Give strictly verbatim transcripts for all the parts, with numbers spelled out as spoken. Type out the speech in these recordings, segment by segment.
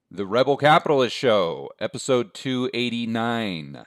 The Rebel Capitalist Show, episode two eighty-nine.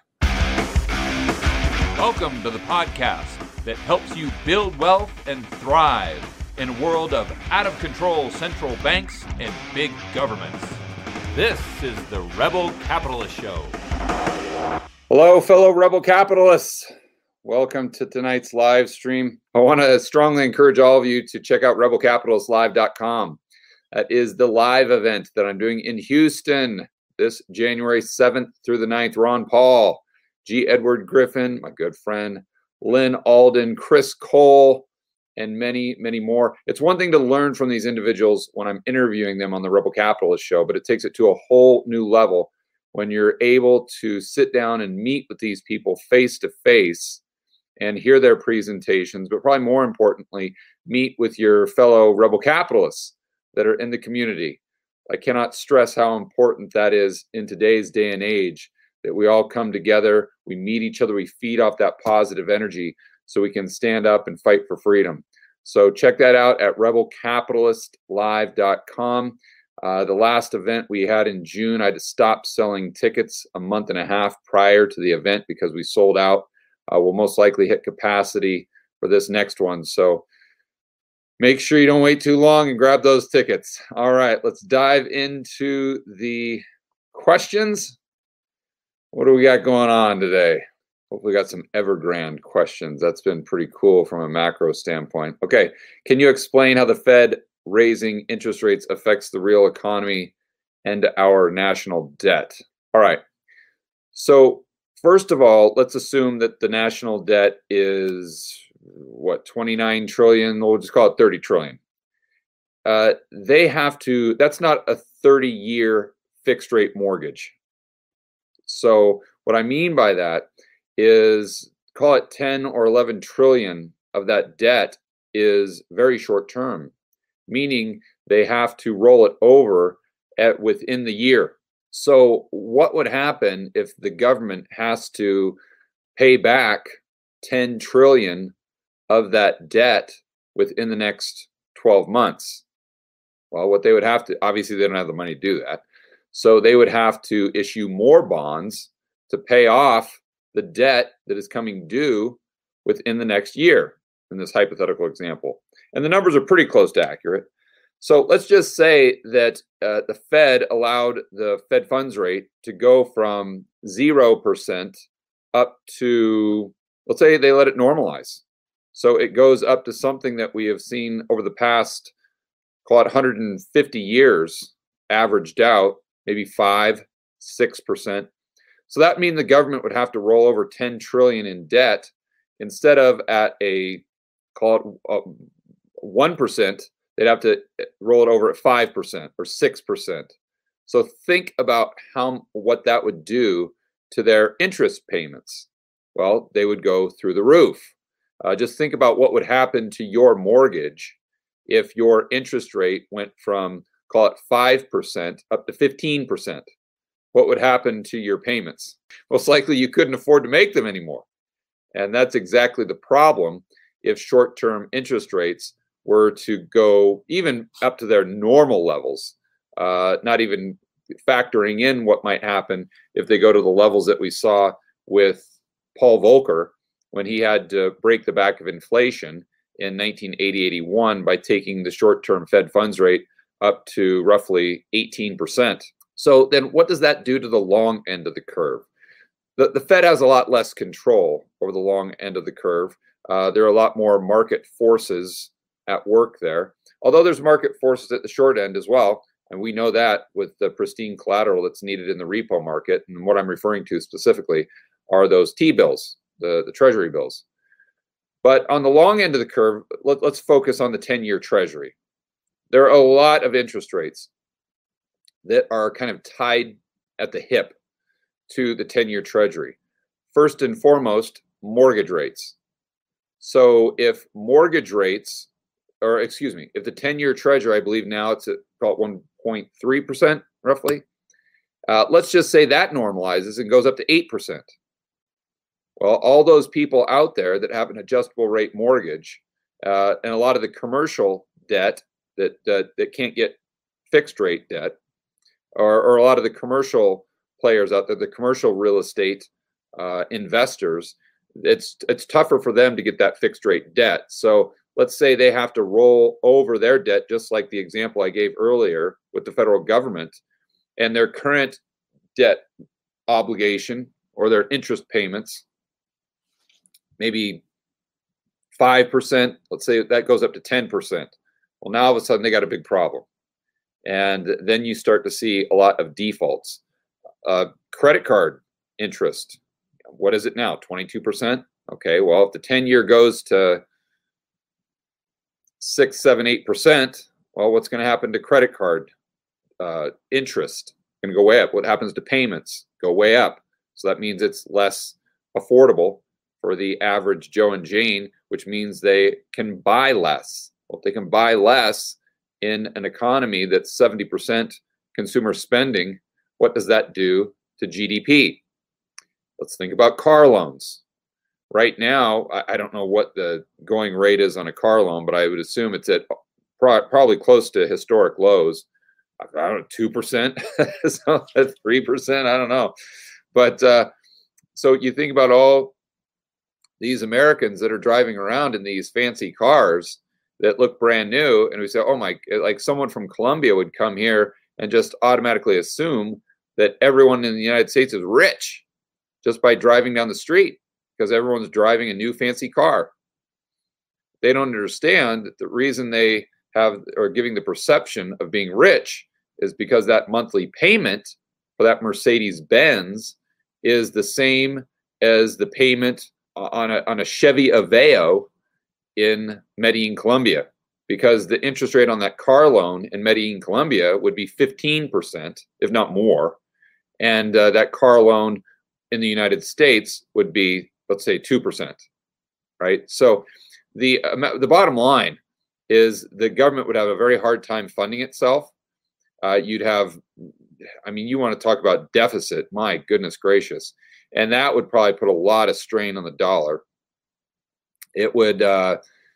Welcome to the podcast that helps you build wealth and thrive in a world of out-of-control central banks and big governments. This is the Rebel Capitalist Show. Hello, fellow Rebel Capitalists. Welcome to tonight's live stream. I want to strongly encourage all of you to check out rebel capitalist live dot com. That is the live event that I'm doing in Houston this January seventh through the ninth. Ron Paul, G. Edward Griffin, my good friend, Lynn Alden, Chris Cole, and many, many more. It's one thing to learn from these individuals when I'm interviewing them on the Rebel Capitalist Show, but it takes it to a whole new level when you're able to sit down and meet with these people face to face and hear their presentations, but probably more importantly, meet with your fellow Rebel Capitalists that are in the community. I cannot stress how important that is in today's day and age, that we all come together, we meet each other, we feed off that positive energy so we can stand up and fight for freedom. So check that out at rebel capitalist live dot com. Uh, the last event we had in June, I had to stop selling tickets a month and a half prior to the event because we sold out. Uh, we'll most likely hit capacity for this next one. So make sure you don't wait too long and grab those tickets. All right, let's dive into the questions. What do we got going on today? Hopefully we got some Evergrande questions. That's been pretty cool from a macro standpoint. Okay, can you explain how the Fed raising interest rates affects the real economy and our national debt? All right, so first of all, let's assume that the national debt is what, twenty-nine trillion, we'll just call it thirty trillion. Uh, they have to, that's not a thirty year fixed rate mortgage. So what I mean by that is, call it ten or eleven trillion of that debt is very short term, meaning they have to roll it over at within the year. So what would happen if the government has to pay back ten trillion of that debt within the next twelve months? Well, what they would have to, obviously they don't have the money to do that. So they would have to issue more bonds to pay off the debt that is coming due within the next year in this hypothetical example. And the numbers are pretty close to accurate. So let's just say that uh, the Fed allowed the Fed funds rate to go from zero percent up to, let's say they let it normalize. So it goes up to something that we have seen over the past, call it one hundred fifty years, averaged out, maybe five, six percent. So that means the government would have to roll over ten trillion in debt instead of at a, call it uh, one percent, they'd have to roll it over at five percent or six percent. So think about how what that would do to their interest payments. Well, they would go through the roof. Uh, just think about what would happen to your mortgage if your interest rate went from, call it five percent up to fifteen percent. What would happen to your payments? Most likely you couldn't afford to make them anymore. And that's exactly the problem if short-term interest rates were to go even up to their normal levels, uh, not even factoring in what might happen if they go to the levels that we saw with Paul Volcker when he had to break the back of inflation in nineteen eighty eighty-one by taking the short-term Fed funds rate up to roughly eighteen percent. So then what does that do to the long end of the curve? The, the Fed has a lot less control over the long end of the curve. Uh, there are a lot more market forces at work there, although there's market forces at the short end as well. And we know that with the pristine collateral that's needed in the repo market. And what I'm referring to specifically are those T-bills, the, the treasury bills. But on the long end of the curve, let, let's focus on the ten year treasury. There are a lot of interest rates that are kind of tied at the hip to the ten year treasury. First and foremost, mortgage rates. So if mortgage rates, or excuse me, if the ten year treasury, I believe now it's at about one point three percent roughly, uh, let's just say that normalizes and goes up to eight percent. Well, all those people out there that have an adjustable rate mortgage uh, and a lot of the commercial debt that, that that can't get fixed rate debt, or, or a lot of the commercial players out there, the commercial real estate uh, investors, it's it's tougher for them to get that fixed rate debt. So let's say they have to roll over their debt, just like the example I gave earlier with the federal government, and their current debt obligation or their interest payments, maybe five percent, let's say that goes up to ten percent. Well, now all of a sudden they got a big problem. And then you start to see a lot of defaults. Uh, credit card interest, what is it now? twenty-two percent? Okay, well, if the ten year goes to six, seven, eight percent, well, what's going to happen to credit card uh, interest? Going to go way up. What happens to payments? Go way up. So that means it's less affordable for the average Joe and Jane, which means they can buy less. Well, if they can buy less in an economy that's seventy percent consumer spending, what does that do to G D P? Let's think about car loans. Right now, I don't know what the going rate is on a car loan, but I would assume it's at probably close to historic lows. I don't know, two percent, three percent, I don't know. But uh, so you think about all these Americans that are driving around in these fancy cars that look brand new, and we say, oh my, like someone from Colombia would come here and just automatically assume that everyone in the United States is rich just by driving down the street because everyone's driving a new fancy car. They don't understand that the reason they have or giving the perception of being rich is because that monthly payment for that Mercedes-Benz is the same as the payment on a, on a Chevy Aveo in Medellin, Colombia, because the interest rate on that car loan in Medellin, Colombia would be fifteen percent, if not more. And uh, that car loan in the United States would be, let's say, two percent, right? So the, uh, the bottom line is the government would have a very hard time funding itself. Uh, you'd have, I mean, you want to talk about deficit, my goodness gracious. And that would probably put a lot of strain on the dollar. It would, uh,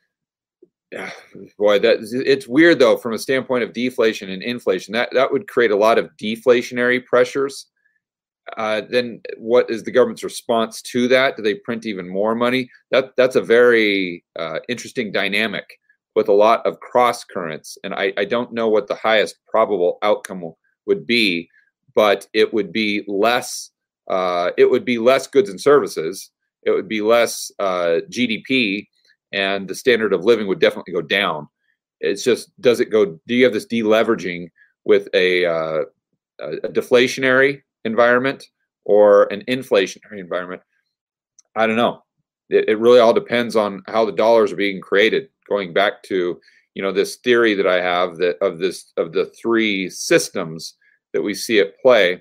boy, that it's weird though, from a standpoint of deflation and inflation, that, that would create a lot of deflationary pressures. Uh, then what is the government's response to that? Do they print even more money? That That's a very uh, interesting dynamic with a lot of cross currents. And I, I don't know what the highest probable outcome would be, but it would be less, uh, it would be less goods and services. It would be less uh, G D P, and the standard of living would definitely go down. It's just, does it go, do you have this deleveraging with a, uh, a deflationary environment or an inflationary environment? I don't know. It, it really all depends on how the dollars are being created. Going back to, you know, this theory that I have that of this, of the three systems that we see at play.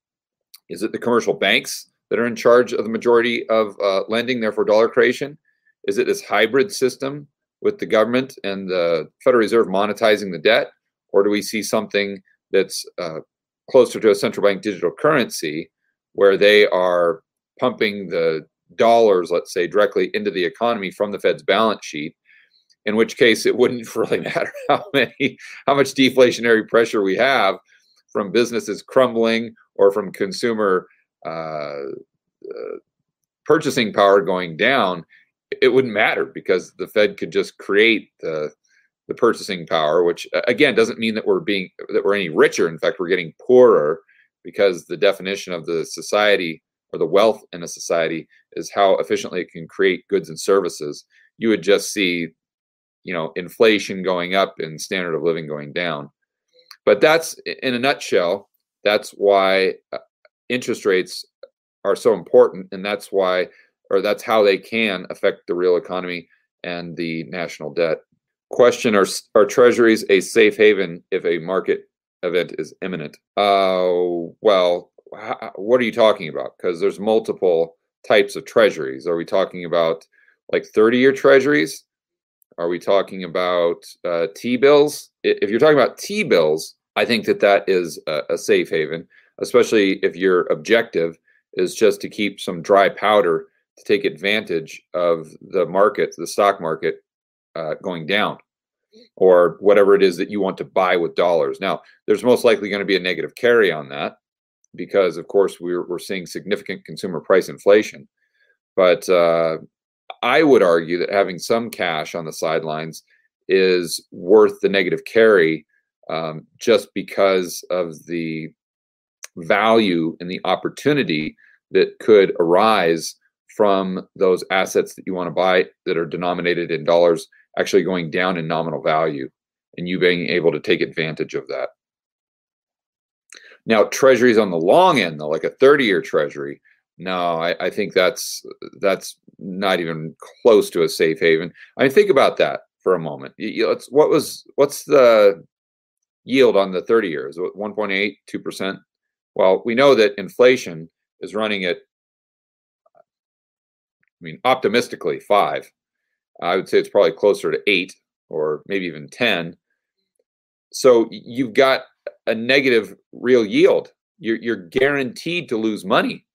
Is it the commercial banks that are in charge of the majority of uh, lending, therefore dollar creation? Is it this hybrid system with the government and the Federal Reserve monetizing the debt? Or do we see something that's uh, closer to a central bank digital currency where they are pumping the dollars, let's say, directly into the economy from the Fed's balance sheet, in which case it wouldn't really matter how many, how much deflationary pressure we have from businesses crumbling or from consumer uh, uh, purchasing power going down. It wouldn't matter because the Fed could just create the the purchasing power, which again doesn't mean that we're being that we're any richer. In fact, we're getting poorer because the definition of the society or the wealth in a society is how efficiently it can create goods and services. You would just see, you know, inflation going up and standard of living going down. But that's, in a nutshell, that's why interest rates are so important, and that's why, or that's how they can affect the real economy and the national debt. Question, are, are treasuries a safe haven if a market event is imminent? Uh, well, how, what are you talking about? Because there's multiple types of treasuries. Are we talking about like thirty-year treasuries? Are we talking about uh, T-bills? If you're talking about T-bills, I think that that is a, a safe haven, especially if your objective is just to keep some dry powder to take advantage of the market, the stock market uh, going down. or whatever it is that you want to buy with dollars. Now, there's most likely going to be a negative carry on that because, of course, we're, we're seeing significant consumer price inflation. But uh, I would argue that having some cash on the sidelines is worth the negative carry um, just because of the value and the opportunity that could arise from those assets that you want to buy that are denominated in dollars actually going down in nominal value and you being able to take advantage of that. Now, treasuries on the long end, though, like a thirty-year treasury, no, I, I think that's that's not even close to a safe haven. I mean, think about that for a moment. You, it's, what was what's the yield on the thirty years? one point eight, two percent? Well, we know that inflation is running at, I mean, optimistically five. I would say it's probably closer to eight or maybe even ten. So you've got a negative real yield. You're, you're guaranteed to lose money.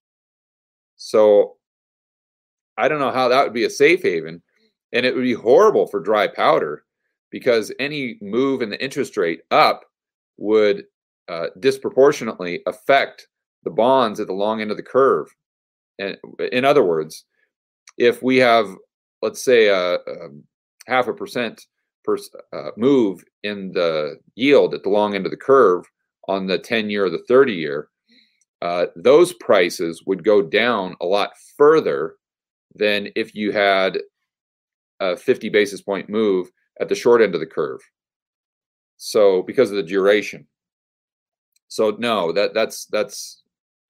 So I don't know how that would be a safe haven. And it would be horrible for dry powder because any move in the interest rate up would uh, disproportionately affect the bonds at the long end of the curve. And in other words, if we have, let's say, a, a half a percent per uh, move in the yield at the long end of the curve on the ten year or the thirty year, uh, those prices would go down a lot further than if you had a fifty basis point move at the short end of the curve. So because of the duration. So no, that that's that's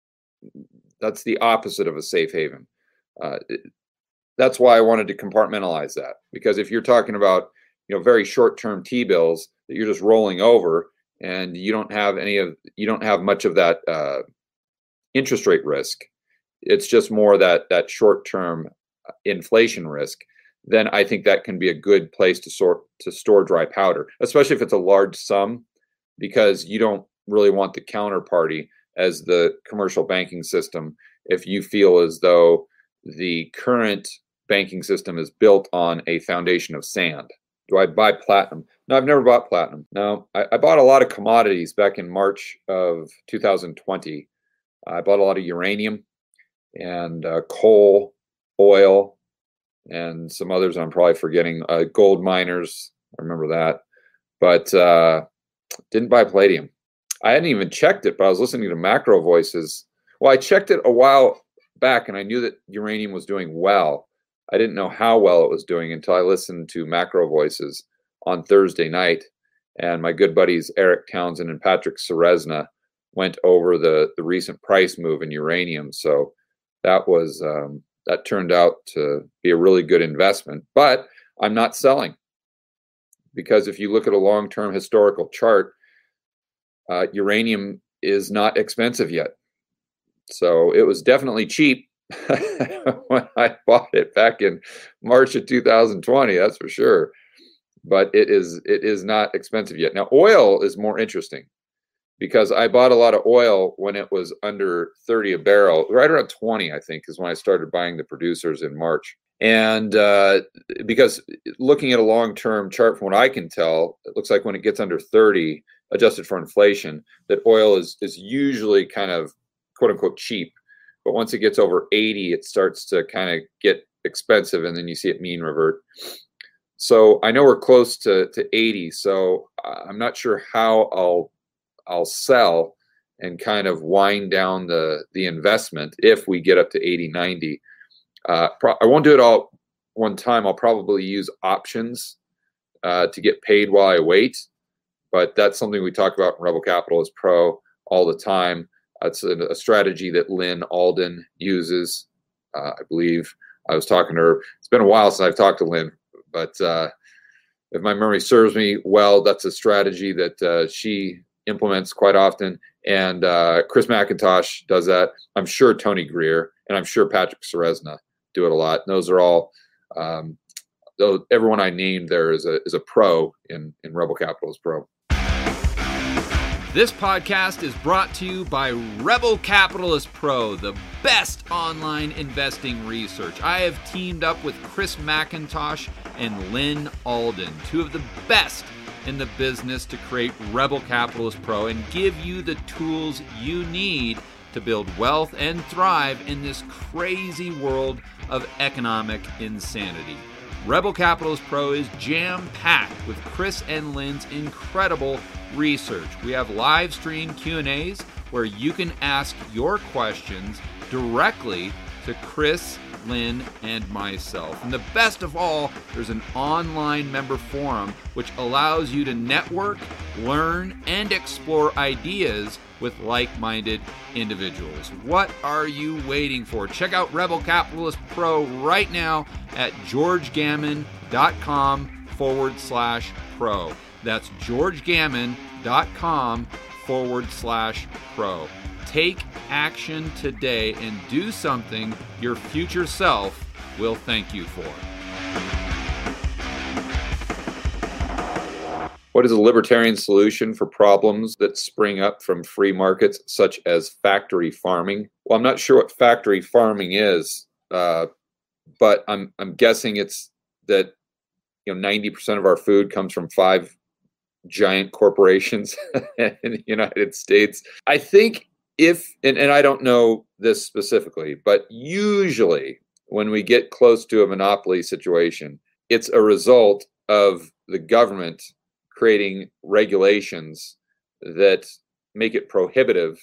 that's the opposite of a safe haven. Uh, it, that's why I wanted to compartmentalize that, because if you're talking about, you know, very short-term T-bills that you're just rolling over and you don't have any of you don't have much of that uh, interest rate risk, it's just more that that short-term inflation risk, then I think that can be a good place to sort to store dry powder, especially if it's a large sum, because you don't really want the counterparty as the commercial banking system if you feel as though the current banking system is built on a foundation of sand. Do I buy platinum? No, I've never bought platinum. No, I, I bought a lot of commodities back in March of two thousand twenty. I bought a lot of uranium and uh, coal, oil, and some others I'm probably forgetting. Uh, gold miners, I remember that. But uh, didn't buy palladium. I hadn't even checked it, but I was listening to Macro Voices. Well, I checked it a while back, and I knew that uranium was doing well. I didn't know how well it was doing until I listened to Macro Voices on Thursday night. And my good buddies Eric Townsend and Patrick Ceresna went over the, the recent price move in uranium. So that was um, that turned out to be a really good investment. But I'm not selling, because if you look at a long-term historical chart, uh, uranium is not expensive yet. So it was definitely cheap when I bought it back in March of two thousand twenty, that's for sure. But it is it is not expensive yet. Now, oil is more interesting because I bought a lot of oil when it was under thirty a barrel. Right around twenty, I think, is when I started buying the producers in March. And uh, because looking at a long-term chart, from what I can tell, it looks like when it gets under thirty, adjusted for inflation, that oil is is usually kind of quote unquote cheap. But once it gets over eighty, it starts to kind of get expensive, and then you see it mean revert. So I know we're close to, to eighty, so I'm not sure how I'll I'll sell and kind of wind down the, the investment if we get up to eighty, ninety. Uh, pro- I won't do it all one time. I'll probably use options uh, to get paid while I wait, but that's something we talk about in Rebel Capitalist Pro all the time. It's a, a strategy that Lynn Alden uses, uh, I believe. I was talking to her. It's been a while since I've talked to Lynn, but uh, if my memory serves me well, that's a strategy that uh, she implements quite often. And uh, Chris McIntosh does that. I'm sure Tony Greer, and I'm sure Patrick Ceresna do it a lot. And those are all, um, though everyone I named there is a is a pro in, in Rebel Capitalist Pro. This podcast is brought to you by Rebel Capitalist Pro, the best online investing research. I have teamed up with Chris McIntosh and Lynn Alden, two of the best in the business to create Rebel Capitalist Pro and give you the tools you need to build wealth and thrive in this crazy world of economic insanity. Rebel Capitalist Pro is jam-packed with Chris and Lynn's incredible research. We have live stream Q and A's where you can ask your questions directly to Chris, Lynn, and myself. And the best of all, there's an online member forum which allows you to network, learn, and explore ideas with like-minded individuals. What are you waiting for? Check out Rebel Capitalist Pro right now at georgegammon.com forward slash pro. That's georgegammon.com forward slash pro. Take action today and do something your future self will thank you for. What is a libertarian solution for problems that spring up from free markets, such as factory farming? Well, I'm not sure what factory farming is, uh, but I'm I'm guessing it's that you know ninety percent of our food comes from five giant corporations in the United States. I think if, and, and I don't know this specifically, but usually when we get close to a monopoly situation, it's a result of the government creating regulations that make it prohibitive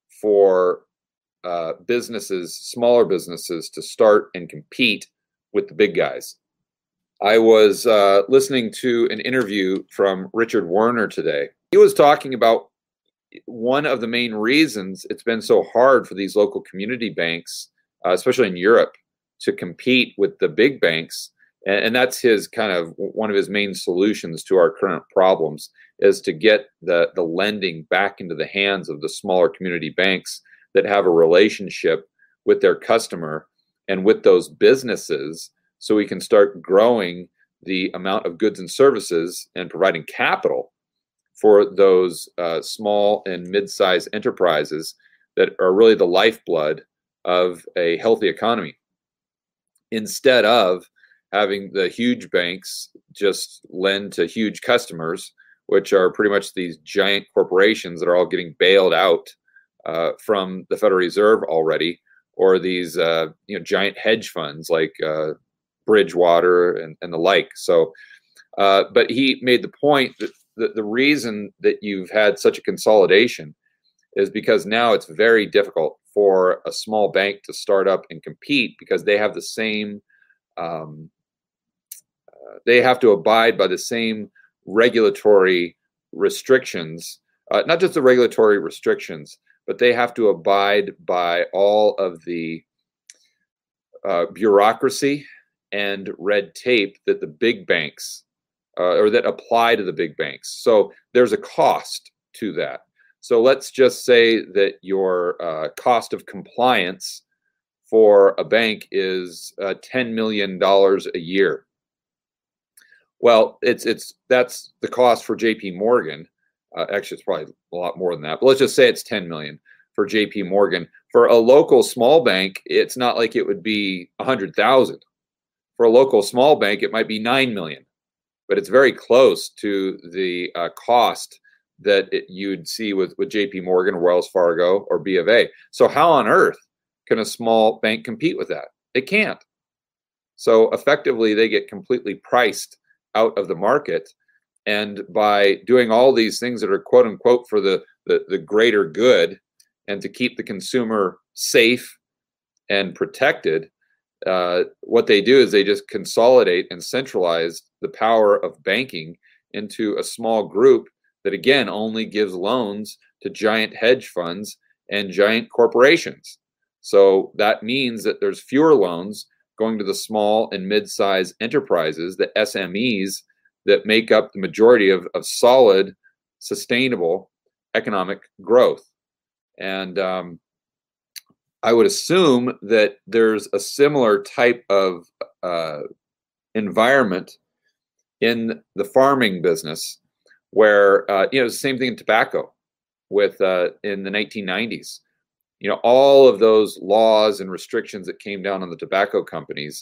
for uh, businesses, smaller businesses, to start and compete with the big guys. I was uh, listening to an interview from Richard Werner today. He was talking about one of the main reasons it's been so hard for these local community banks, uh, especially in Europe, to compete with the big banks. And, and that's his kind of one of his main solutions to our current problems, is to get the, the lending back into the hands of the smaller community banks that have a relationship with their customer and with those businesses, so we can start growing the amount of goods and services and providing capital for those uh, small and mid-sized enterprises that are really the lifeblood of a healthy economy, instead of having the huge banks just lend to huge customers, which are pretty much these giant corporations that are all getting bailed out uh, from the Federal Reserve already, or these uh, you know giant hedge funds like uh, Bridgewater and, and the like. So, uh, but he made the point that the, the reason that you've had such a consolidation is because now it's very difficult for a small bank to start up and compete, because they have the same, um, uh, they have to abide by the same regulatory restrictions, uh, not just the regulatory restrictions, but they have to abide by all of the uh, bureaucracy and red tape that the big banks uh, or that apply to the big banks. So there's a cost to that. So let's just say that your uh, cost of compliance for a bank is uh, ten million dollars a year. Well, it's it's that's the cost for J P Morgan. Uh, actually, it's probably a lot more than that, but let's just say it's ten million dollars for J P Morgan. For a local small bank, it's not like it would be one hundred thousand dollars. For a local small bank, it might be nine million dollars, but it's very close to the uh, cost that it, you'd see with, with J P Morgan, or Wells Fargo, or B of A. So how on earth can a small bank compete with that? It can't. So effectively, they get completely priced out of the market. And by doing all these things that are quote unquote for the, the, the greater good and to keep the consumer safe and protected, uh, what they do is they just consolidate and centralize the power of banking into a small group that, again, only gives loans to giant hedge funds and giant corporations. So that means that there's fewer loans going to the small and mid-sized enterprises, the S M Es, that make up the majority of, of solid, sustainable economic growth. And um, I would assume that there's a similar type of uh, environment in the farming business, where uh, you know, it's the same thing in tobacco with uh, in the nineteen nineties. You know, all of those laws and restrictions that came down on the tobacco companies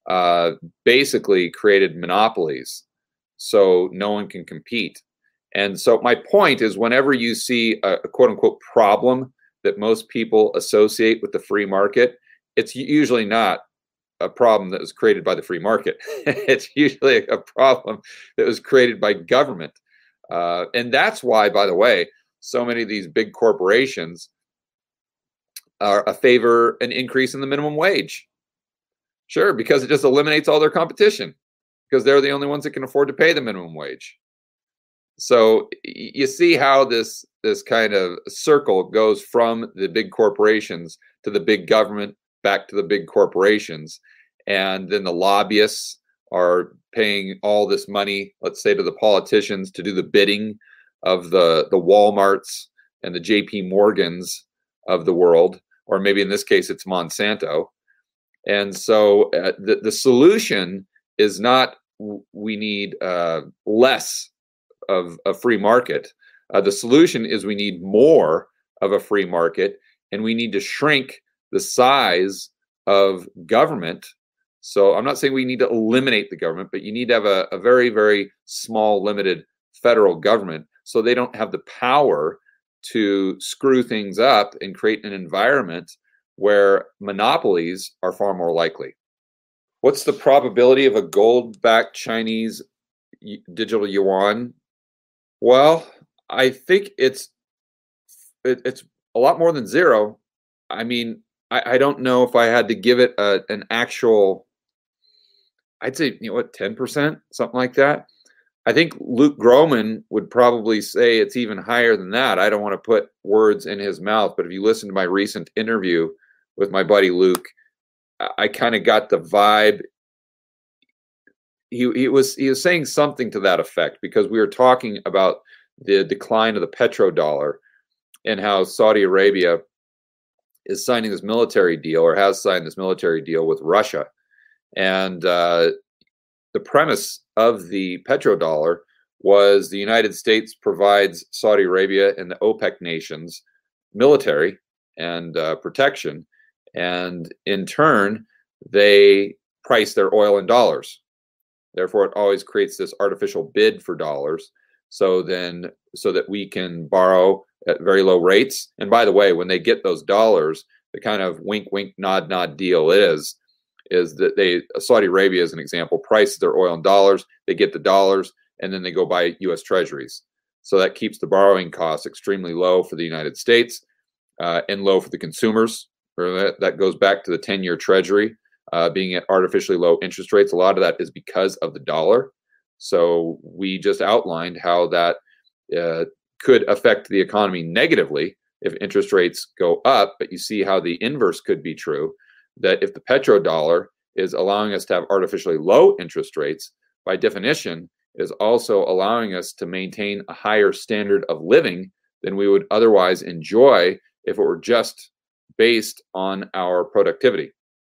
uh, basically created monopolies so no one can compete. And so my point is, whenever you see a, a quote unquote problem that most people associate with the free market, it's usually not a problem that was created by the free market. It's usually a problem that was created by government. Uh, and that's why, by the way, so many of these big corporations are a favor an increase in the minimum wage. Sure, because it just eliminates all their competition, because they're the only ones that can afford to pay the minimum wage. So you see how this this kind of circle goes from the big corporations to the big government, back to the big corporations, and then the lobbyists are paying all this money, let's say, to the politicians to do the bidding of the the Walmarts and the J P Morgans of the world, or maybe in this case it's Monsanto. And so uh, the the solution is not we need uh, less of a free market. Uh, the solution is we need more of a free market, and we need to shrink the size of government. So I'm not saying we need to eliminate the government, but you need to have a, a very, very small, limited federal government so they don't have the power to screw things up and create an environment where monopolies are far more likely. What's the probability of a gold-backed Chinese digital yuan? Well, I think it's it, it's a lot more than zero. I mean, I, I don't know if I had to give it a, an actual, I'd say, you know what, ten percent, something like that. I think Luke Gromen would probably say it's even higher than that. I don't want to put words in his mouth, but if you listen to my recent interview with my buddy Luke, I, I kind of got the vibe. He, he was he was saying something to that effect, because we were talking about the decline of the petrodollar and how Saudi Arabia is signing this military deal, or has signed this military deal with Russia. And uh, the premise of the petrodollar was the United States provides Saudi Arabia and the OPEC nations military and uh, protection. And in turn, they price their oil in dollars. Therefore, it always creates this artificial bid for dollars. So then, so that we can borrow at very low rates. And by the way, when they get those dollars, the kind of wink, wink, nod, nod deal is, is that they, Saudi Arabia, as an example, prices their oil in dollars, they get the dollars, and then they go buy U S treasuries. So that keeps the borrowing costs extremely low for the United States uh, and low for the consumers. That, that goes back to the ten-year treasury uh, being at artificially low interest rates. A lot of that is because of the dollar. So we just outlined how that uh, could affect the economy negatively if interest rates go up. But you see how the inverse could be true, that if the petrodollar is allowing us to have artificially low interest rates, by definition, is also allowing us to maintain a higher standard of living than we would otherwise enjoy if it were just based on our productivity.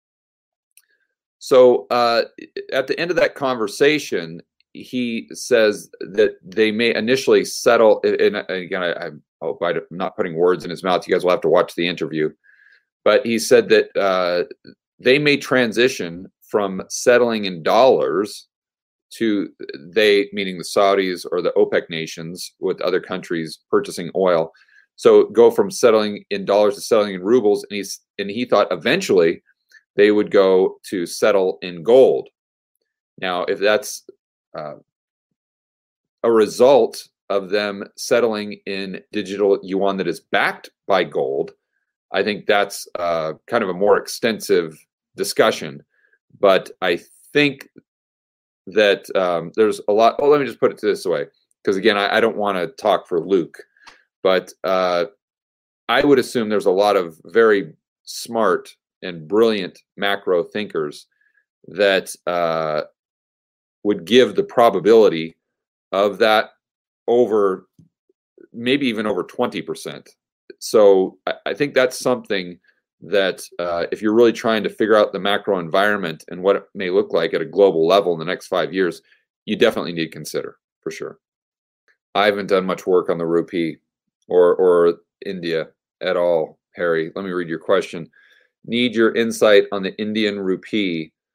So uh, at the end of that conversation, he says that they may initially settle, and again, I, I hope I'm not putting words in his mouth. You guys will have to watch the interview. But he said that uh, they may transition from settling in dollars to they, meaning the Saudis or the OPEC nations with other countries purchasing oil. So go from settling in dollars to settling in rubles. And he's and he thought eventually they would go to settle in gold. Now, if that's uh, a result of them settling in digital yuan that is backed by gold, I think that's uh, kind of a more extensive discussion. But I think that um, there's a lot. Oh, let me just put it this way, because again, I, I don't want to talk for Luke, but uh, I would assume there's a lot of very smart and brilliant macro thinkers that uh, would give the probability of that over, maybe even over twenty percent. So I, I think that's something that uh, if you're really trying to figure out the macro environment and what it may look like at a global level in the next five years, you definitely need to consider, for sure. I haven't done much work on the rupee or or India at all, Harry. Let me read your question. Need your insight on the Indian rupee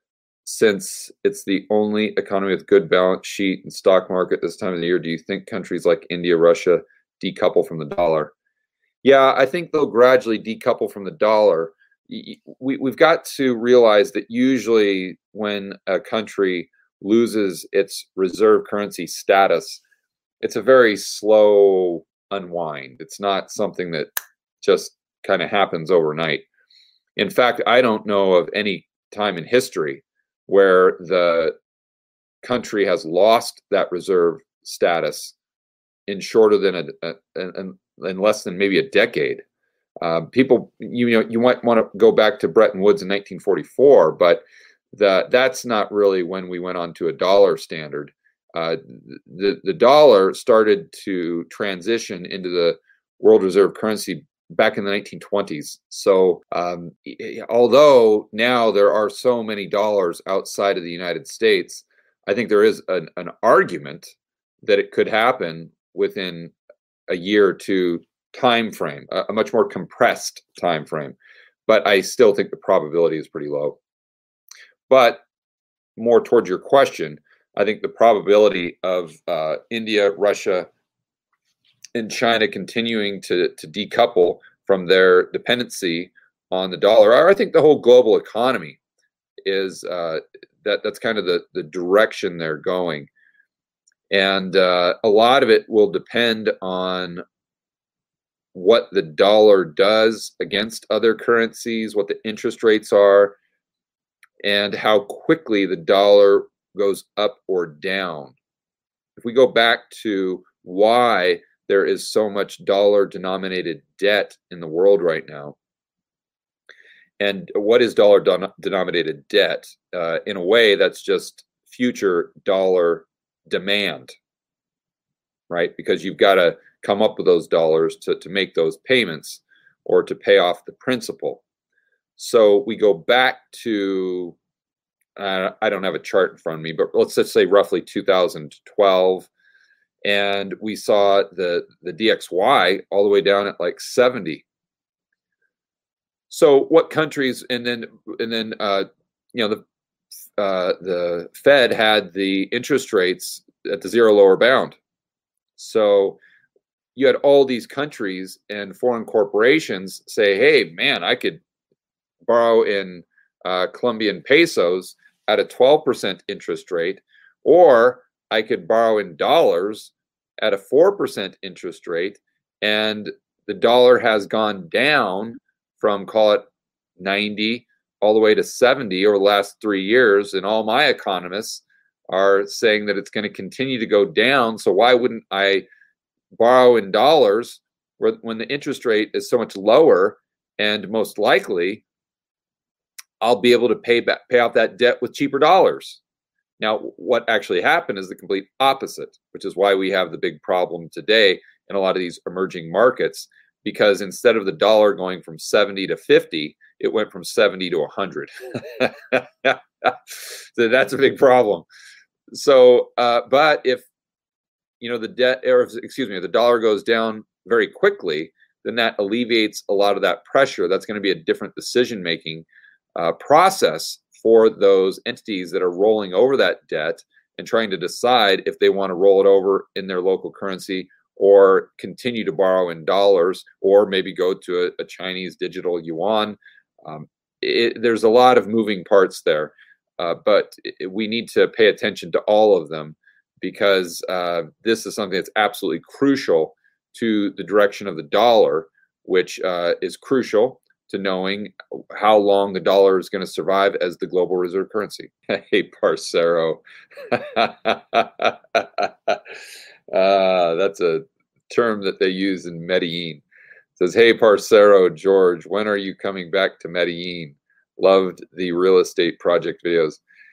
since it's the only economy with good balance sheet and stock market this time of the year, do you think countries like India, Russia decouple from the dollar? Yeah, I think they'll gradually decouple from the dollar. We, we've got to realize that usually when a country loses its reserve currency status, it's a very slow unwind. It's not something that just kind of happens overnight. In fact, I don't know of any time in history where the country has lost that reserve status in shorter than a, a, a, in less than maybe a decade. Uh, people, you know, you might want to go back to Bretton Woods in nineteen forty-four, but the, that's not really when we went on to a dollar standard. Uh, the the dollar started to transition into the world reserve currency back in the nineteen twenties. So um, although now there are so many dollars outside of the United States, I think there is an, an argument that it could happen within a year or two time frame, a, a much more compressed time frame. But I still think the probability is pretty low. But more towards your question, I think the probability of uh, India, Russia, and China continuing to, to decouple from their dependency on the dollar, or I think the whole global economy is uh, that that's kind of the, the direction they're going. And uh, a lot of it will depend on what the dollar does against other currencies, what the interest rates are, and how quickly the dollar goes up or down. If we go back to why there is so much dollar-denominated debt in the world right now, and what is dollar-denominated debt? Uh, in a way, that's just future dollar demand, right? Because you've got to come up with those dollars to, to make those payments or to pay off the principal. So we go back to, uh, I don't have a chart in front of me, but let's just say roughly two thousand twelve. And we saw the, the D X Y all the way down at like seventy. So what countries, and then, and then uh, you know, the uh, the Fed had the interest rates at the zero lower bound. So you had all these countries and foreign corporations say, hey, man, I could borrow in uh, Colombian pesos at a twelve percent interest rate, or I could borrow in dollars at a four percent interest rate, and the dollar has gone down from, call it ninety all the way to seventy over the last three years. And all my economists are saying that it's going to continue to go down. So why wouldn't I borrow in dollars when the interest rate is so much lower, and most likely I'll be able to pay back, pay off that debt with cheaper dollars? Now, what actually happened is the complete opposite, which is why we have the big problem today in a lot of these emerging markets, because instead of the dollar going from seventy to fifty, it went from seventy to one hundred. So that's a big problem. So, uh, but if, you know, the debt, or excuse me, the dollar goes down very quickly, then that alleviates a lot of that pressure. That's going to be a different decision-making uh, process for those entities that are rolling over that debt and trying to decide if they want to roll it over in their local currency or continue to borrow in dollars, or maybe go to a, a Chinese digital yuan. Um, it, there's a lot of moving parts there, uh, but it, we need to pay attention to all of them, because uh, this is something that's absolutely crucial to the direction of the dollar, which uh, is crucial to knowing how long the dollar is going to survive as the global reserve currency. Hey, Parcero. uh, that's a term that they use in Medellin. It says, hey, Parcero, George, when are you coming back to Medellin? Loved the real estate project videos.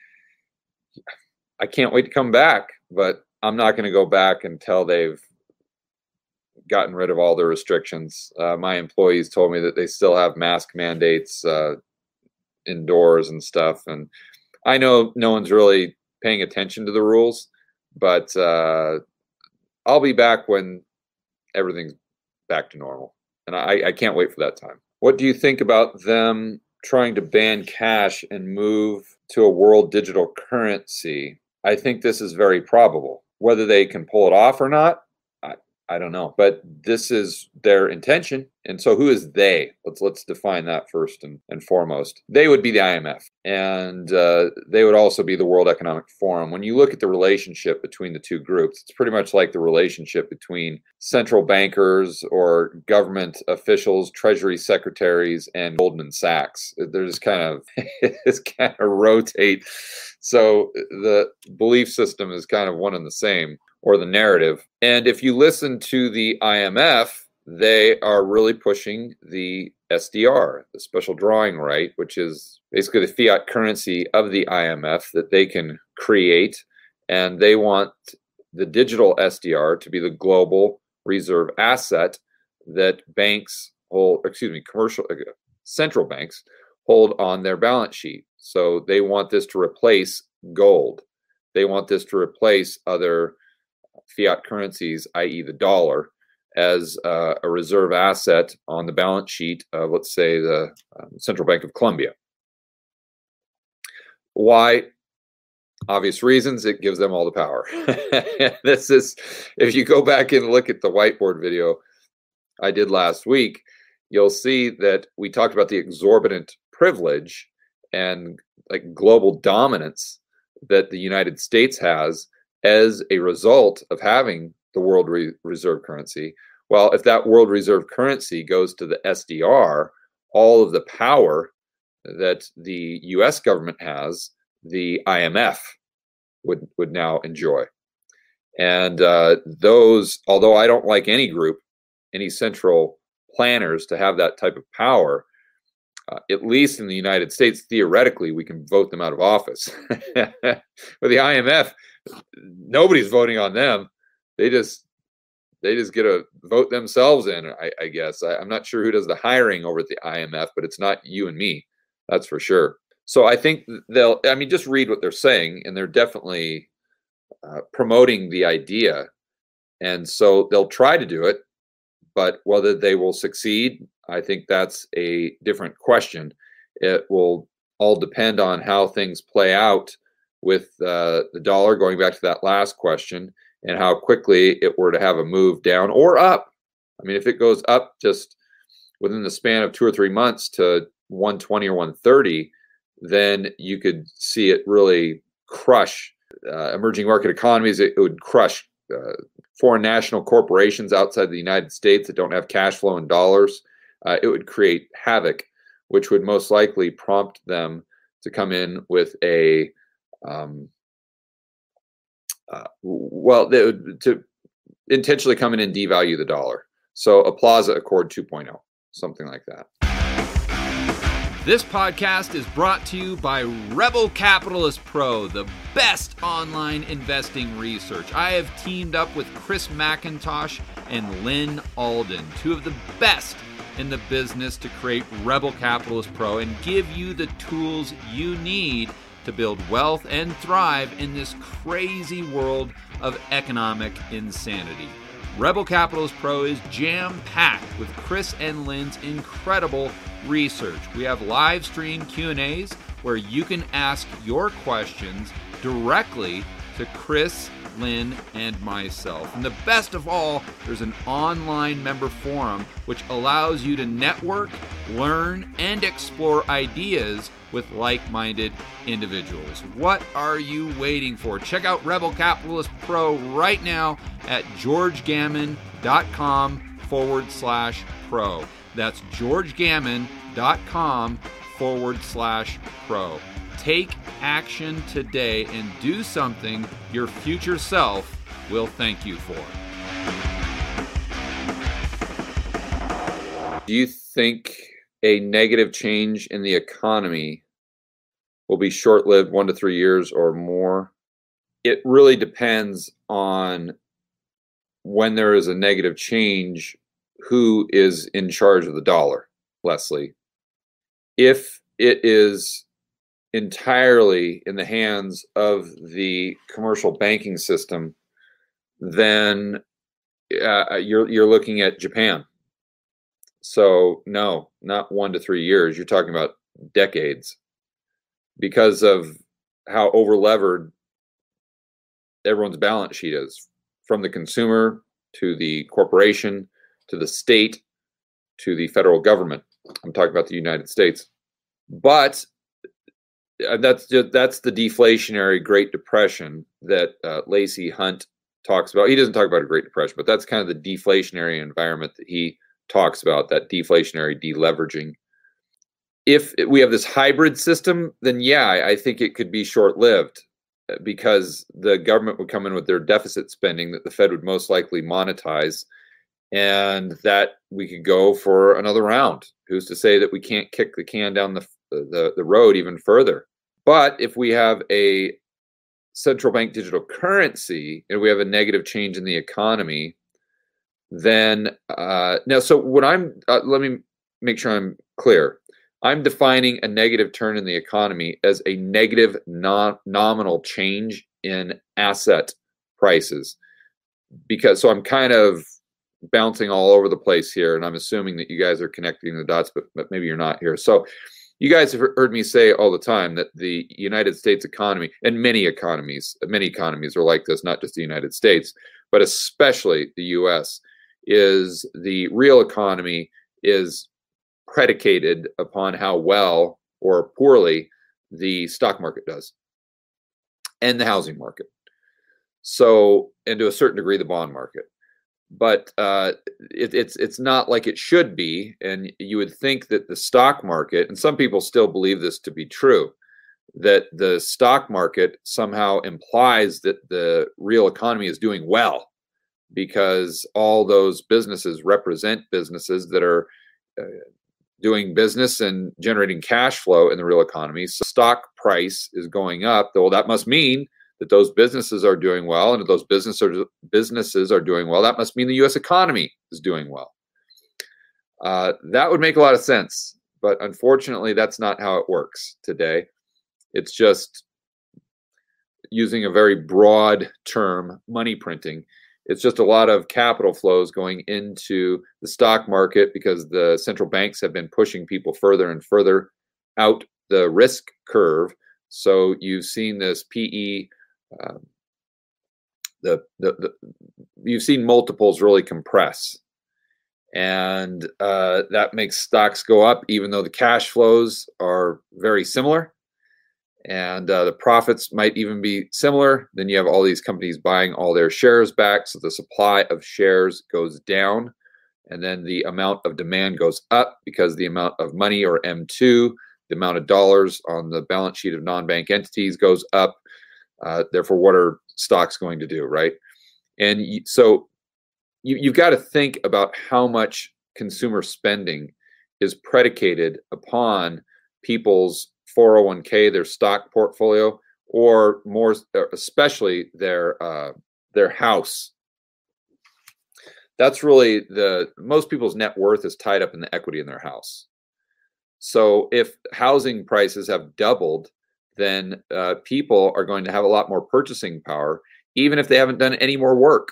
I can't wait to come back, but I'm not going to go back until they've gotten rid of all the restrictions. Uh, my employees told me that they still have mask mandates uh, indoors and stuff. And I know no one's really paying attention to the rules, but uh, I'll be back when everything's back to normal. And I, I can't wait for that time. What do you think about them trying to ban cash and move to a world digital currency, I think this is very probable. Whether they can pull it off or not, I, I don't know. But this is their intention. And so who is they? Let's let's define that first and, and foremost. They would be the I M F. And uh, they would also be the World Economic Forum. When you look at the relationship between the two groups, it's pretty much like the relationship between central bankers or government officials, treasury secretaries, and Goldman Sachs. There's kind of, it's kind of rotate. So the belief system is kind of one and the same, or the narrative. And if you listen to the I M F, they are really pushing the S D R, the special drawing right, which is basically the fiat currency of the I M F that they can create. And they want the digital S D R to be the global reserve asset that banks hold, excuse me, commercial, uh, central banks hold on their balance sheet. So they want this to replace gold. They want this to replace other fiat currencies, that is the dollar, as uh, a reserve asset on the balance sheet of, let's say, the um, Central Bank of Colombia. Why? Obvious reasons. It gives them all the power. This is, if you go back and look at the whiteboard video I did last week, you'll see that we talked about the exorbitant privilege and like global dominance that the United States has as a result of having the world re reserve currency. Well, if that world reserve currency goes to the S D R, all of the power that the U S government has, the I M F would would now enjoy. And uh, those, although I don't like any group, any central planners to have that type of power, uh, at least in the United States, theoretically, we can vote them out of office. But the I M F, nobody's voting on them. They just they just get to vote themselves in, I, I guess. I, I'm not sure who does the hiring over at the I M F, but it's not you and me. That's for sure. So I think they'll, I mean, just read what they're saying, and they're definitely uh, promoting the idea. And so they'll try to do it, but whether they will succeed, I think that's a different question. It will all depend on how things play out with uh, the dollar, going back to that last question, and how quickly it were to have a move down or up. I mean, if it goes up just within the span of two or three months to one twenty or one thirty, then you could see it really crush uh, emerging market economies. It, it would crush uh, foreign national corporations outside the United States that don't have cash flow in dollars. Uh, it would create havoc, which would most likely prompt them to come in with a um, uh, well, they would, to intentionally come in and devalue the dollar. So a Plaza Accord two point oh, something like that. This podcast is brought to you by Rebel Capitalist Pro, the best online investing research. I have teamed up with Chris McIntosh and Lynn Alden, two of the best in the business, to create Rebel Capitalist Pro and give you the tools you need to build wealth and thrive in this crazy world of economic insanity. Rebel Capitalist Pro is jam-packed with Chris and Lynn's incredible research. We have live stream Q and A's where you can ask your questions directly to Chris, Lynn, and myself. And the best of all, there's an online member forum which allows you to network, learn, and explore ideas with like-minded individuals. What are you waiting for? Check out Rebel Capitalist Pro right now at georgegammon.com forward slash pro. That's georgegammon.com forward slash pro. Take action today and do something your future self will thank you for. Do you think a negative change in the economy will be short-lived, one to three years or more? It really depends on when there is a negative change, who is in charge of the dollar, Leslie. If it is entirely in the hands of the commercial banking system, then uh, you're you're looking at Japan. So no, not one to three years. You're talking about decades. because of how overlevered everyone's balance sheet is, from the consumer to the corporation to the state to the federal government. I'm talking about the United States. But that's just, that's the deflationary Great Depression that uh, Lacey Hunt talks about. He doesn't talk about a Great Depression, but that's kind of the deflationary environment that he talks about, that deflationary deleveraging. If we have this hybrid system, then yeah, I think it could be short-lived, because the government would come in with their deficit spending that the Fed would most likely monetize, and that we could go for another round. Who's to say that we can't kick the can down the, the, the road even further? But if we have a central bank digital currency and we have a negative change in the economy, then uh, now, so what I'm, uh, let me make sure I'm clear. I'm defining a negative turn in the economy as a negative non nominal change in asset prices. Because, so I'm kind of bouncing all over the place here, and I'm assuming that you guys are connecting the dots, but, but maybe you're not here. So you guys have heard me say all the time that the United States economy, and many economies, many economies are like this, not just the United States, but especially the U S, is the real economy is predicated upon how well or poorly the stock market does and the housing market. So, and to a certain degree, the bond market. But uh, it, it's it's not like it should be. And you would think that the stock market, and some people still believe this to be true, that the stock market somehow implies that the real economy is doing well, because all those businesses represent businesses that are uh, doing business and generating cash flow in the real economy. So stock price is going up. Well, that must mean that those businesses are doing well, and if those business are, businesses are doing well, that must mean the U S economy is doing well. Uh, that would make a lot of sense, but unfortunately, that's not how it works today. It's just using a very broad term, money printing. It's just a lot of capital flows going into the stock market because the central banks have been pushing people further and further out the risk curve. So you've seen this P E, uh, the, the, the you've seen multiples really compress. And uh, that makes stocks go up, even though the cash flows are very similar. And uh, the profits might even be similar. Then you have all these companies buying all their shares back. So the supply of shares goes down. And then the amount of demand goes up because the amount of money, or M two, the amount of dollars on the balance sheet of non-bank entities goes up. Uh, therefore, what are stocks going to do, right? And you, so you, you've got to think about how much consumer spending is predicated upon people's four oh one k, their stock portfolio, or more especially their uh, their house. That's really the most people's net worth is tied up in the equity in their house. So if housing prices have doubled, then uh, people are going to have a lot more purchasing power, even if they haven't done any more work.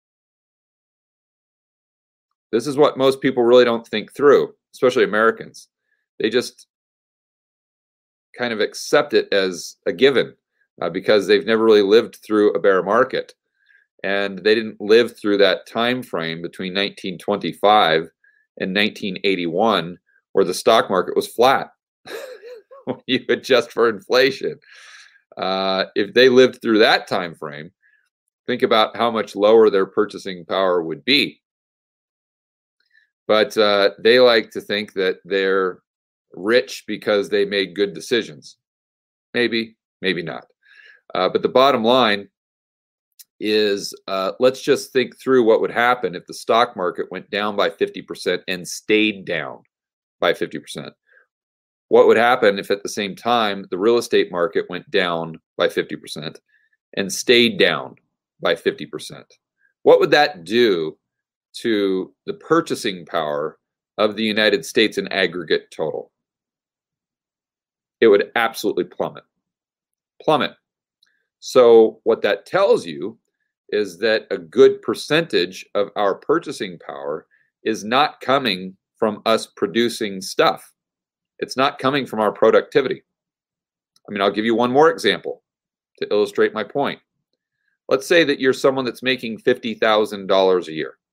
This is what most people really don't think through, especially Americans. They just kind of accept it as a given uh, because they've never really lived through a bear market. And they didn't live through that time frame between nineteen twenty-five and nineteen eighty-one, where the stock market was flat. When you adjust for inflation, uh, if they lived through that time frame, think about how much lower their purchasing power would be. But uh, they like to think that they're rich because they made good decisions. Maybe, maybe not. Uh, but the bottom line is uh, let's just think through what would happen if the stock market went down by fifty percent and stayed down by fifty percent. What would happen if at the same time the real estate market went down by fifty percent and stayed down by fifty percent? What would that do to the purchasing power of the United States in aggregate total? It would absolutely plummet. Plummet. So what that tells you is that a good percentage of our purchasing power is not coming from us producing stuff. It's not coming from our productivity. I mean, I'll give you one more example to illustrate my point. Let's say that you're someone that's making fifty thousand dollars a year.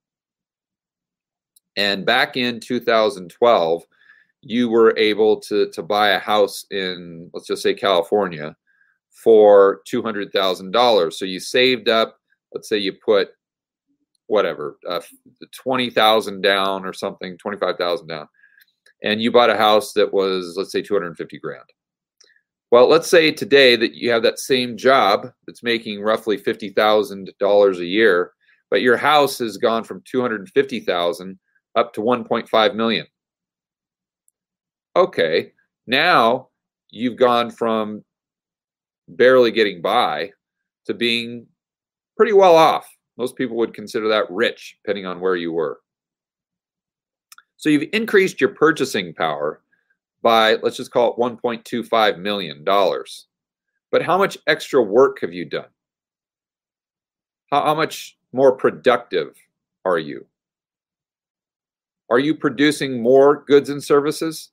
And back in two thousand twelve, you were able to, to buy a house in, let's just say, California for two hundred thousand dollars. So you saved up, let's say you put whatever, uh, twenty thousand dollars down or something, twenty-five thousand dollars down, and you bought a house that was, let's say, two hundred fifty grand. Well, let's say today that you have that same job that's making roughly fifty thousand dollars a year, but your house has gone from two hundred fifty thousand dollars up to one point five million dollars. Okay, now you've gone from barely getting by to being pretty well off. Most people would consider that rich, depending on where you were. So you've increased your purchasing power by, let's just call it one point two five million dollars. But how much extra work have you done? How, how much more productive are you? Are you producing more goods and services?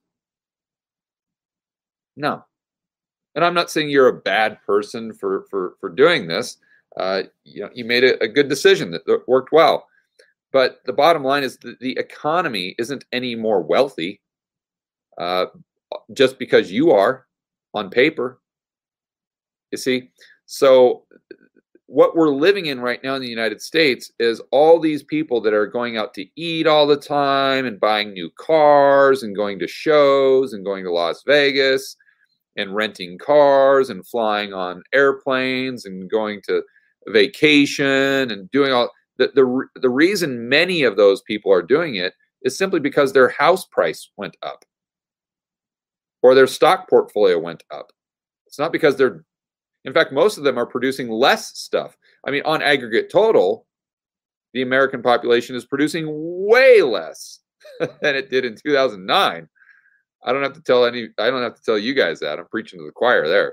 No. And I'm not saying you're a bad person for, for, for doing this. Uh, you know, you made a, a good decision that, that worked well. But the bottom line is that the economy isn't any more wealthy uh, just because you are on paper. You see? So what we're living in right now in the United States is all these people that are going out to eat all the time and buying new cars and going to shows and going to Las Vegas and renting cars and flying on airplanes and going to vacation and doing all the, the the reason many of those people are doing it is simply because their house price went up or their stock portfolio went up. It's not because they're, in fact, most of them are producing less stuff. I mean, on aggregate total, the American population is producing way less than it did in two thousand nine. I don't have to tell any, I don't have to tell you guys that. I'm preaching to the choir there.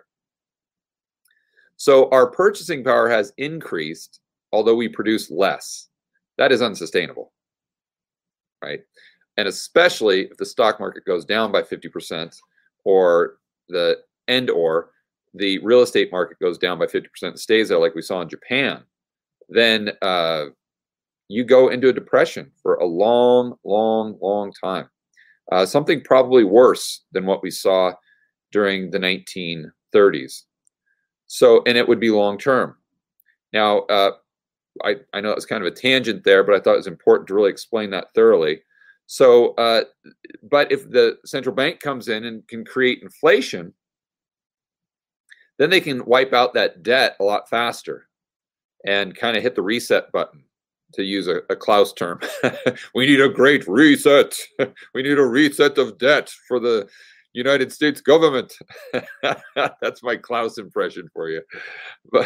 So our purchasing power has increased, although we produce less. That is unsustainable, right? And especially if the stock market goes down by fifty percent or the and or the real estate market goes down by fifty percent and stays there like we saw in Japan, then uh, you go into a depression for a long, long, long time. Uh, something probably worse than what we saw during the nineteen thirties. So, and it would be long term. Now, uh, I, I know it's kind of a tangent there, but I thought it was important to really explain that thoroughly. So, uh, but if the central bank comes in and can create inflation, then they can wipe out that debt a lot faster and kind of hit the reset button, to use a, a Klaus term. We need a great reset. We need a reset of debt for the United States government. That's my Klaus impression for you. But,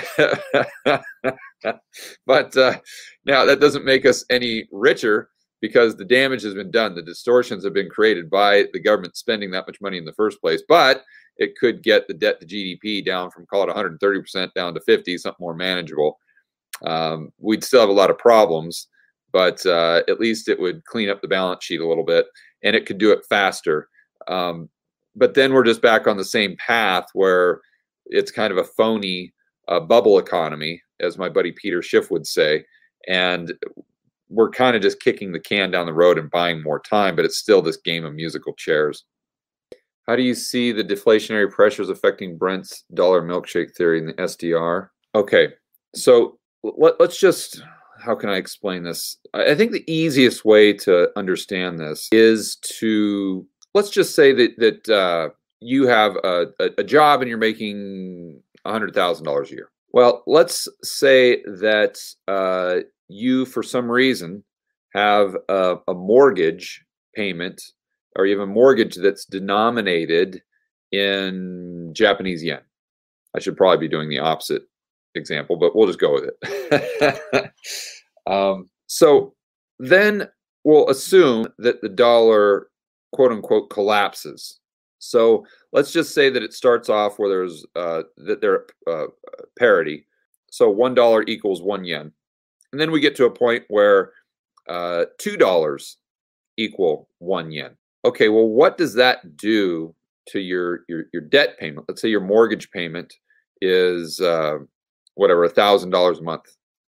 but uh, now that doesn't make us any richer because the damage has been done. The distortions have been created by the government spending that much money in the first place. But it could get the debt to G D P down from, call it one hundred thirty percent down to fifty, something more manageable. Um, we'd still have a lot of problems, but uh, at least it would clean up the balance sheet a little bit, and it could do it faster. Um, but then we're just back on the same path where it's kind of a phony uh, bubble economy, as my buddy Peter Schiff would say, and we're kind of just kicking the can down the road and buying more time, but it's still this game of musical chairs. How do you see the deflationary pressures affecting Brent's dollar milkshake theory in the S D R? Okay, so Let, let's just, how can I explain this? I think the easiest way to understand this is to, let's just say that that uh, you have a, a, a job and you're making one hundred thousand dollars a year. Well, let's say that uh, you, for some reason, have a, a mortgage payment, or you have a mortgage that's denominated in Japanese yen. I should probably be doing the opposite example, but we'll just go with it. um, so then we'll assume that the dollar, quote unquote, collapses. So let's just say that it starts off where there's uh, that they're uh, parity. So one dollar equals one yen, and then we get to a point where uh, two dollars equal one yen. Okay, well, what does that do to your your your debt payment. Let's say your mortgage payment is uh, whatever a thousand dollars a month.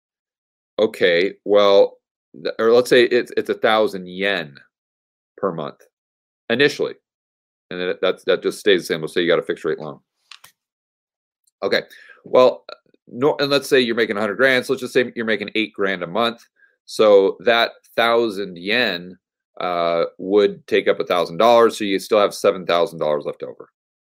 Okay, well, or let's say it's it's a thousand yen per month initially, and then that's that just stays the same. We'll say you got a fixed rate loan. Okay, well, no, and let's say you're making a hundred grand. So let's just say you're making eight grand a month. So that thousand yen uh, would take up a thousand dollars. So you still have seven thousand dollars left over.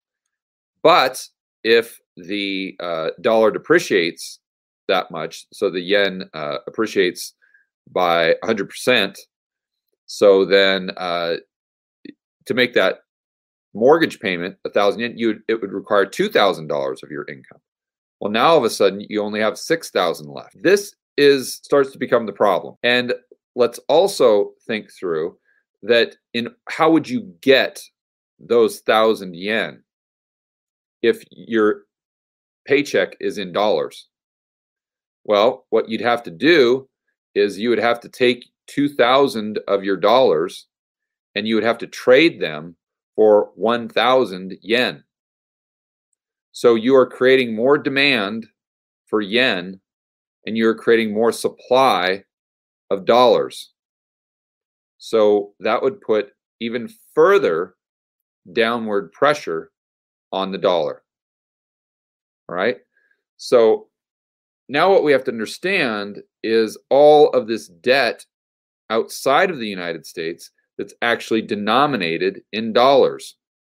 But if the uh, dollar depreciates that much, so the yen uh, appreciates by one hundred percent, so then uh, to make that mortgage payment, a thousand yen, you it would require two thousand dollars of your income. Well, now all of a sudden you only have six thousand left. This is starts to become the problem. And let's also think through that in how would you get those thousand yen if your paycheck is in dollars? Well, what you'd have to do is you would have to take two thousand of your dollars and you would have to trade them for one thousand yen. So you are creating more demand for yen and you're creating more supply of dollars. So that would put even further downward pressure on the dollar. All right. So now what we have to understand is all of this debt outside of the United States that's actually denominated in dollars,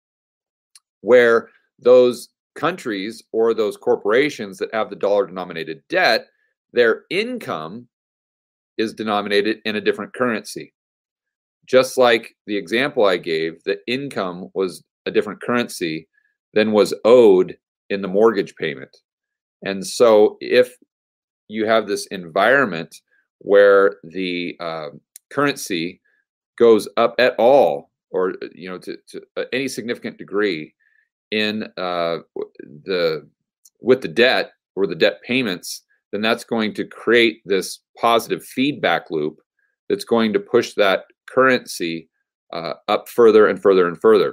where those countries or those corporations that have the dollar denominated debt, their income is denominated in a different currency. Just like the example I gave, the income was a different currency than was owed in the mortgage payment. And so if you have this environment where the uh, currency goes up at all, or you know, to, to any significant degree in uh, the with the debt or the debt payments, then that's going to create this positive feedback loop that's going to push that currency uh, up further and further and further.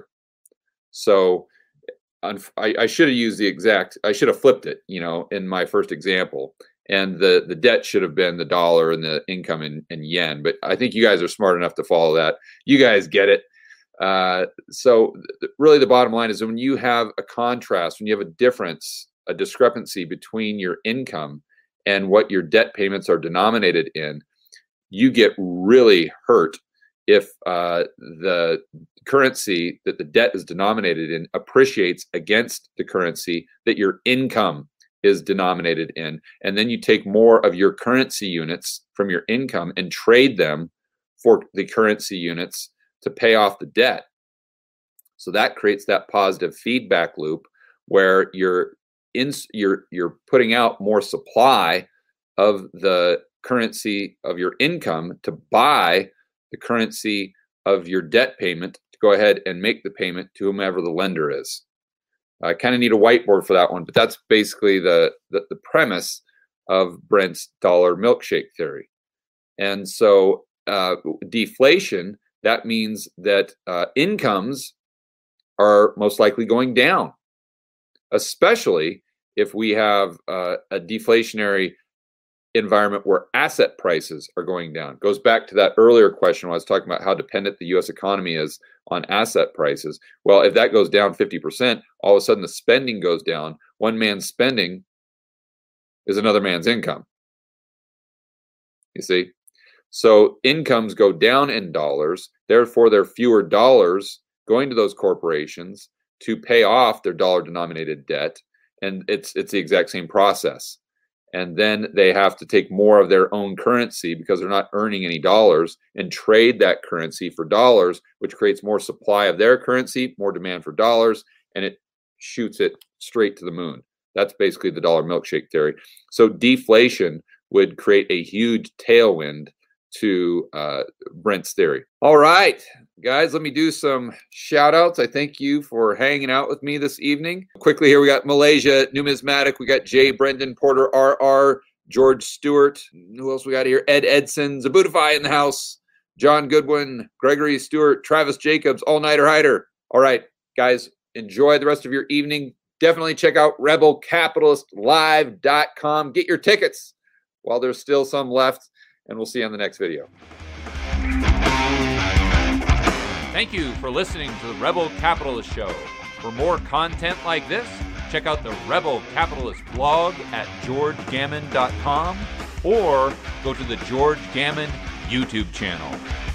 So I, I should have used the exact, I should have flipped it, you know, in my first example. And the, the debt should have been the dollar and the income in, in yen. But I think you guys are smart enough to follow that. You guys get it. Uh, so th- really the bottom line is when you have a contrast, when you have a difference, a discrepancy between your income and what your debt payments are denominated in, you get really hurt if uh, the currency that the debt is denominated in appreciates against the currency that your income is denominated in. And then you take more of your currency units from your income and trade them for the currency units to pay off the debt. So that creates that positive feedback loop where you're in, you're you're putting out more supply of the currency of your income to buy the currency of your debt payment to go ahead and make the payment to whomever the lender is. I kind of need a whiteboard for that one, but that's basically the, the, the premise of Brent's dollar milkshake theory. And so uh, deflation, that means that uh, incomes are most likely going down, especially if we have uh, a deflationary environment where asset prices are going down. Goes back to that earlier question when I was talking about how dependent the U S economy is on asset prices. Well, if that goes down fifty percent, all of a sudden the spending goes down. One man's spending is another man's income. You see? So incomes go down in dollars. Therefore, there are fewer dollars going to those corporations to pay off their dollar-denominated debt. And it's it's the exact same process. And then they have to take more of their own currency because they're not earning any dollars and trade that currency for dollars, which creates more supply of their currency, more demand for dollars, and it shoots it straight to the moon. That's basically the dollar milkshake theory. So deflation would create a huge tailwind to uh, Brent's theory. All right, guys, let me do some shout outs. I thank you for hanging out with me this evening. Quickly here, we got Malaysia Numismatic. We got Jay Brendan Porter, R R, George Stewart. Who else we got here? Ed Edson, Zabutify in the house, John Goodwin, Gregory Stewart, Travis Jacobs, All Nighter Hider. All right, guys, enjoy the rest of your evening. Definitely check out rebel capitalist live dot com. Get your tickets while there's still some left, and we'll see you on the next video. Thank you for listening to the Rebel Capitalist Show. For more content like this, check out the Rebel Capitalist blog at george gammon dot com or go to the George Gammon YouTube channel.